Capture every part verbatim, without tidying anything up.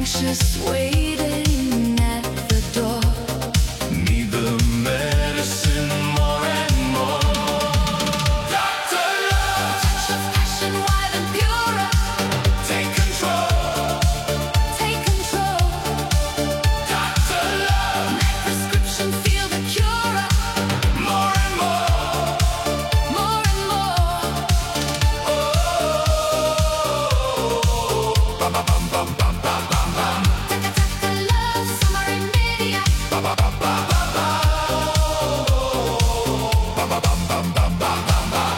anxious, waiting at the door. Need the medicine more and more. Doctor Love, Touch of passion, wild and pure. take control. Take control. Doctor Love, My prescription, feel the cure. more and more. More and more. Bam bam bam bam bam bam bam bam. Taka taka love, summer in media. Ba ba ba ba ba ba. Ba ba bam bam bam bam bam bam.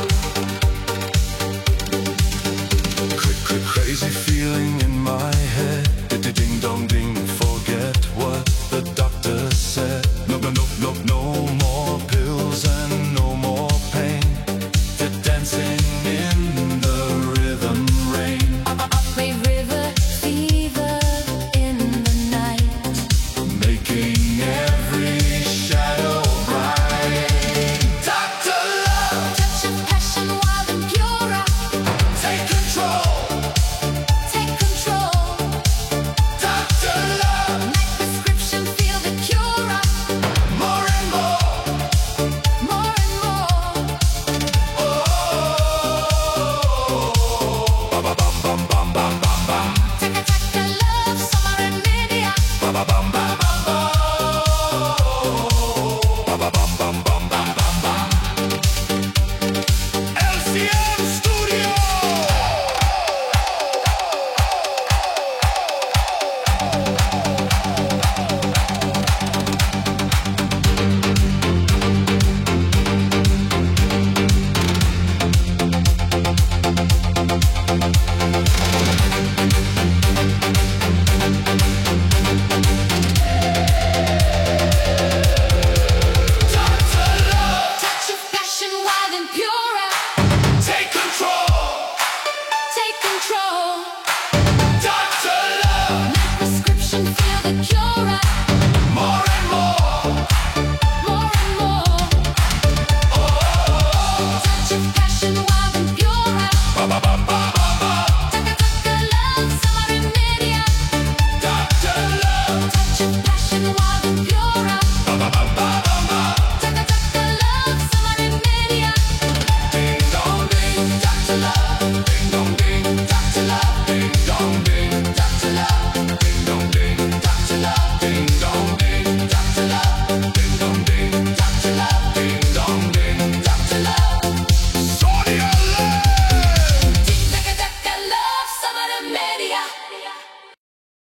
Cra- cra- Crazy feeling in my head. Ding dong ding, forget what the doctor said. No no no no no more pills and no more pain. The dancing in the rhythm rain. Upway river, fever in the night. Making every shadow bright. Doctor Love, Touch of passion, wild and pure. take control. Take control. Doctor Love, My prescription, feel the cure. more and more. More and more. Ba ba bam bam bam bam bam bam. Taka taka